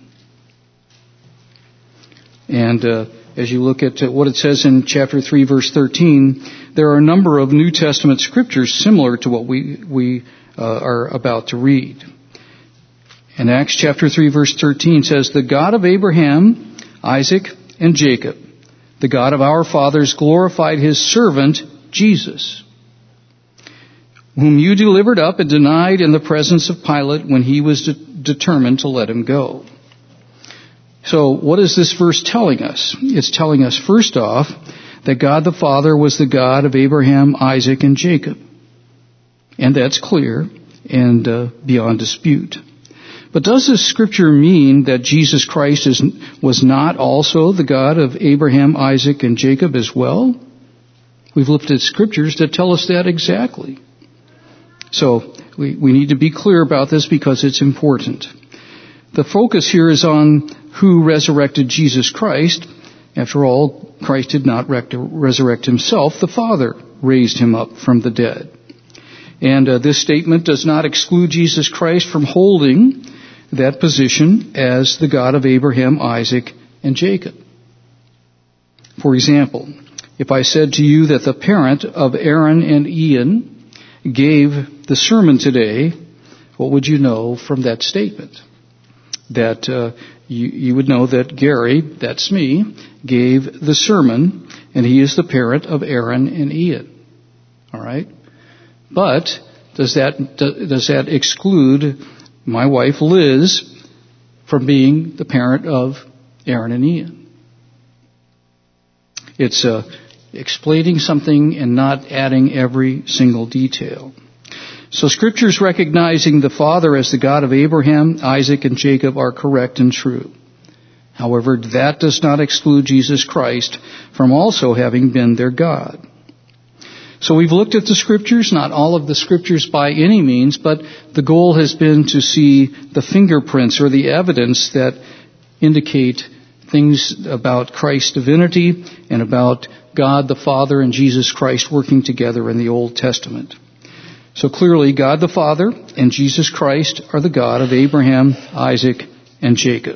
And uh, as you look at what it says in chapter three, verse thirteen, there are a number of New Testament scriptures similar to what we, we uh, are about to read. And Acts chapter three, verse thirteen says, "The God of Abraham, Isaac, and Jacob, the God of our fathers, glorified his servant Jesus, whom you delivered up and denied in the presence of Pilate when he was de- determined to let him go." So what is this verse telling us? It's telling us, first off, that God the Father was the God of Abraham, Isaac, and Jacob. And that's clear and uh, beyond dispute. But does this scripture mean that Jesus Christ is, was not also the God of Abraham, Isaac, and Jacob as well? We've looked at scriptures that tell us that exactly. So we, we need to be clear about this because it's important. The focus here is on who resurrected Jesus Christ. After all, Christ did not resurrect himself. The Father raised him up from the dead. And uh, this statement does not exclude Jesus Christ from holding that position as the God of Abraham, Isaac, and Jacob. For example, if I said to you that the parent of Aaron and Ian gave the sermon today, what would you know from that statement? That uh, you, you would know that Gary, that's me, gave the sermon, and he is the parent of Aaron and Ian. All right? But does that does that exclude my wife Liz from being the parent of Aaron and Ian? It's uh, explaining something and not adding every single detail. So scriptures recognizing the Father as the God of Abraham, Isaac, and Jacob are correct and true. However, that does not exclude Jesus Christ from also having been their God. So we've looked at the scriptures, not all of the scriptures by any means, but the goal has been to see the fingerprints or the evidence that indicate things about Christ's divinity and about God the Father and Jesus Christ working together in the Old Testament. So clearly, God the Father and Jesus Christ are the God of Abraham, Isaac, and Jacob.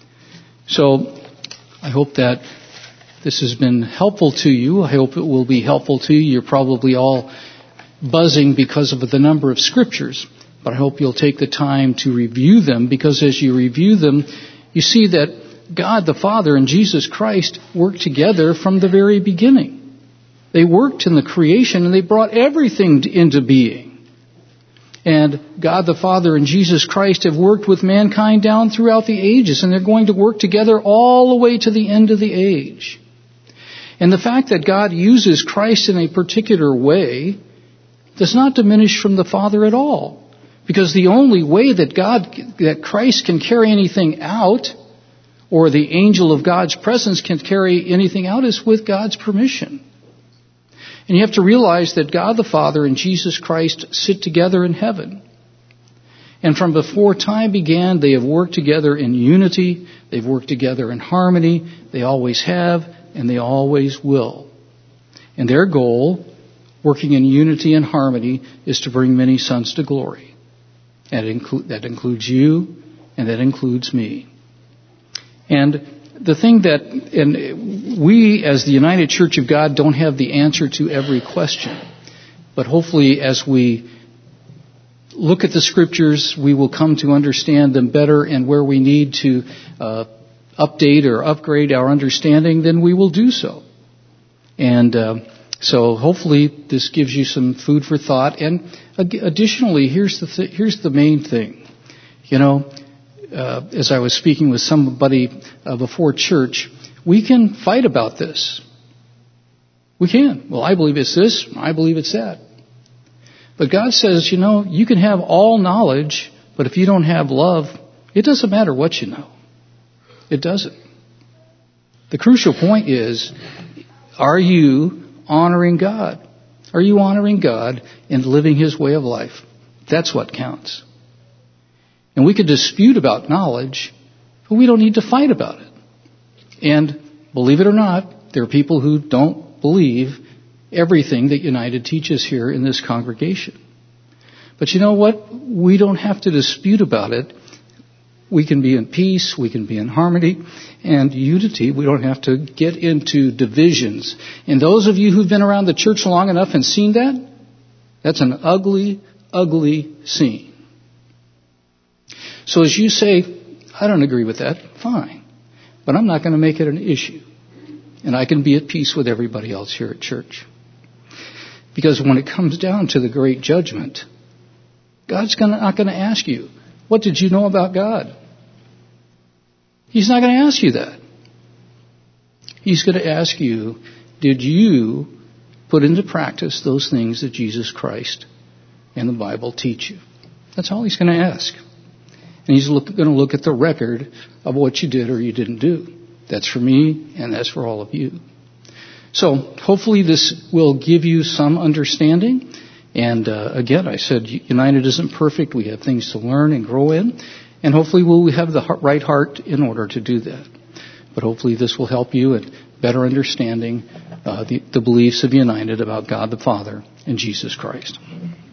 So I hope that this has been helpful to you. I hope it will be helpful to you. You're probably all buzzing because of the number of scriptures, but I hope you'll take the time to review them, because as you review them, you see that God the Father and Jesus Christ worked together from the very beginning. They worked in the creation and they brought everything into being. And God the Father and Jesus Christ have worked with mankind down throughout the ages, and they're going to work together all the way to the end of the age. And the fact that God uses Christ in a particular way does not diminish from the Father at all. Because the only way that God, that Christ can carry anything out, or the angel of God's presence can carry anything out, is with God's permission. And you have to realize that God the Father and Jesus Christ sit together in heaven. And from before time began, they have worked together in unity. They've worked together in harmony. They always have, and they always will. And their goal, working in unity and harmony, is to bring many sons to glory. And inclu- that includes you, and that includes me. And the thing that, and we as the United Church of God don't have the answer to every question, but hopefully as we look at the Scriptures, we will come to understand them better, and where we need to uh, update or upgrade our understanding, then we will do so. And uh, so hopefully this gives you some food for thought. And additionally, here's the th- here's the main thing. You know, uh, as I was speaking with somebody uh, before church, we can fight about this. We can. Well, I believe it's this. I believe it's that. But God says, you know, you can have all knowledge, but if you don't have love, it doesn't matter what you know. It doesn't. The crucial point is, are you honoring God? Are you honoring God and living His way of life? That's what counts. And we could dispute about knowledge, but we don't need to fight about it. And believe it or not, there are people who don't believe everything that United teaches here in this congregation. But you know what? We don't have to dispute about it. We can be in peace, we can be in harmony and unity. We don't have to get into divisions. And those of you who've been around the church long enough and seen that, that's an ugly, ugly scene. So as you say, I don't agree with that, fine. But I'm not going to make it an issue. And I can be at peace with everybody else here at church. Because when it comes down to the great judgment, God's gonna, not going to ask you, what did you know about God? He's not going to ask you that. He's going to ask you, did you put into practice those things that Jesus Christ and the Bible teach you? That's all He's going to ask. And He's look, going to look at the record of what you did or you didn't do. That's for me, and that's for all of you. So hopefully this will give you some understanding. And uh, again, I said United isn't perfect. We have things to learn and grow in. And hopefully we'll have the right heart in order to do that. But hopefully this will help you in better understanding uh, the, the beliefs of United about God the Father and Jesus Christ.